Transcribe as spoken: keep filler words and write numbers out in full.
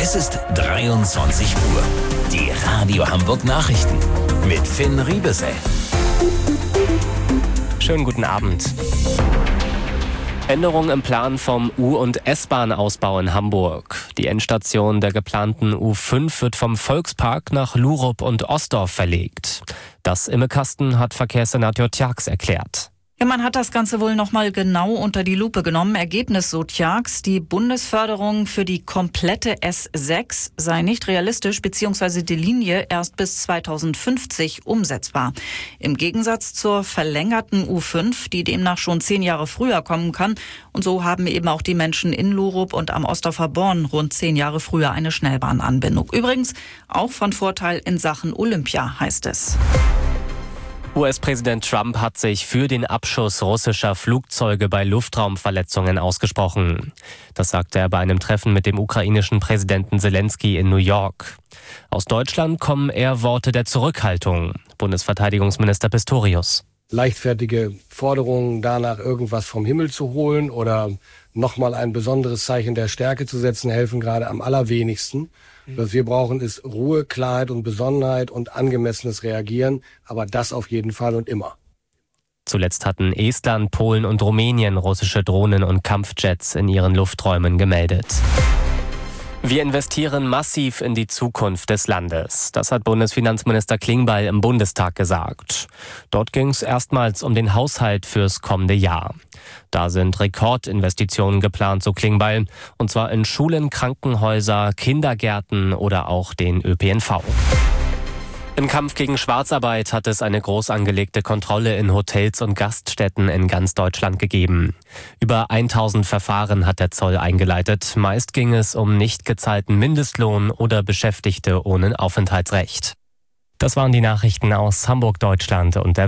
Es ist dreiundzwanzig Uhr. Die Radio Hamburg Nachrichten mit Finn Riebesell. Schönen guten Abend. Änderung im Plan vom U- und S-Bahn-Ausbau in Hamburg. Die Endstation der geplanten U fünf wird vom Volkspark nach Lurup und Osdorf verlegt. Das Immekasten hat Verkehrssenator Tjax erklärt. Ja, man hat das Ganze wohl noch mal genau unter die Lupe genommen. Ergebnis, so Tjax: die Bundesförderung für die komplette S sechs sei nicht realistisch, beziehungsweise die Linie erst bis zweitausendfünfzig umsetzbar. Im Gegensatz zur verlängerten U fünf, die demnach schon zehn Jahre früher kommen kann. Und so haben eben auch die Menschen in Lurup und am Osdorfer Born rund zehn Jahre früher eine Schnellbahnanbindung. Übrigens auch von Vorteil in Sachen Olympia, heißt es. U S-Präsident Trump hat sich für den Abschuss russischer Flugzeuge bei Luftraumverletzungen ausgesprochen. Das sagte er bei einem Treffen mit dem ukrainischen Präsidenten Zelensky in New York. Aus Deutschland kommen eher Worte der Zurückhaltung. Bundesverteidigungsminister Pistorius. Leichtfertige Forderungen danach, irgendwas vom Himmel zu holen oder nochmal ein besonderes Zeichen der Stärke zu setzen, helfen gerade am allerwenigsten. Was wir brauchen, ist Ruhe, Klarheit und Besonnenheit und angemessenes Reagieren, aber das auf jeden Fall und immer. Zuletzt hatten Estland, Polen und Rumänien russische Drohnen und Kampfjets in ihren Lufträumen gemeldet. Wir investieren massiv in die Zukunft des Landes. Das hat Bundesfinanzminister Klingbeil im Bundestag gesagt. Dort ging es erstmals um den Haushalt fürs kommende Jahr. Da sind Rekordinvestitionen geplant, so Klingbeil. Und zwar in Schulen, Krankenhäuser, Kindergärten oder auch den Ö P N V. Im Kampf gegen Schwarzarbeit hat es eine groß angelegte Kontrolle in Hotels und Gaststätten in ganz Deutschland gegeben. Über tausend Verfahren hat der Zoll eingeleitet. Meist ging es um nicht gezahlten Mindestlohn oder Beschäftigte ohne Aufenthaltsrecht. Das waren die Nachrichten aus Hamburg, Deutschland und der